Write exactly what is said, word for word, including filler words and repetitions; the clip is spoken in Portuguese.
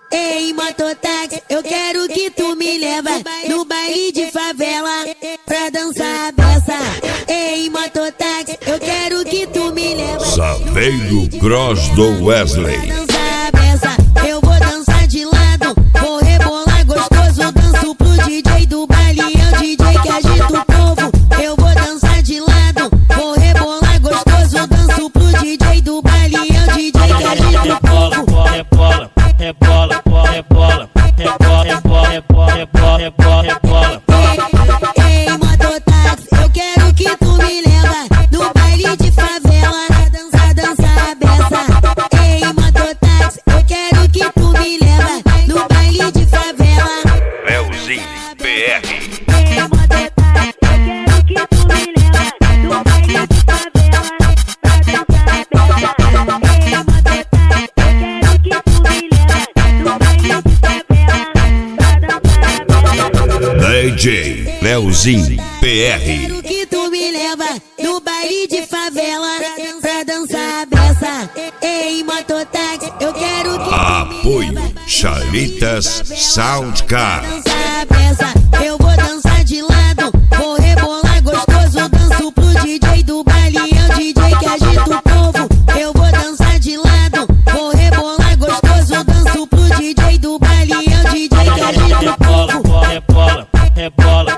Ei, mototáxi, eu quero que tu me leva no baile de favela pra dançar a beça. Ei, mototáxi, eu quero que tu me leva Saveiro Cross do Wesley. pra dançar a beça. Eu vou dançar de lado, vou rebolar gostoso, danço pro D J do baile, é o D J que agita o povo. Eu vou dançar de lado, vou rebolar gostoso, danço pro D J do baile, é o D J que agita o povo. Rebola, rebola, rebola, rebola, rebola, rebola, rebola, rebola, rebola, rebola. Ei, mototáxi, eu quero que tu me leva no baile de favela pra dançar, dançar a beça. Ei, mototáxi, eu quero que tu me leva no baile de favela. Leozinho P R. Ei, mototáxi, eu quero que tu me leva no baile de favela pra dançar a beça. Ei, mototáxi, eu quero que tu me leva no baile de favela pra dançar a beça. D J Leozinho P R. Quero que tu me leva no baile de favela pra dançar a beça. Ei, mototáxi, eu quero que tu me Apoio leva Chalitas Soundcar. dançar a beça. Eu vou dançar de lado, vou rebolar gostoso, danço pro D J do baile, é o D J que agita o povo. Eu vou dançar de lado, vou rebolar gostoso, danço pro D J do baile, é o D J que agita o povo. Rebola, rebola, rebola.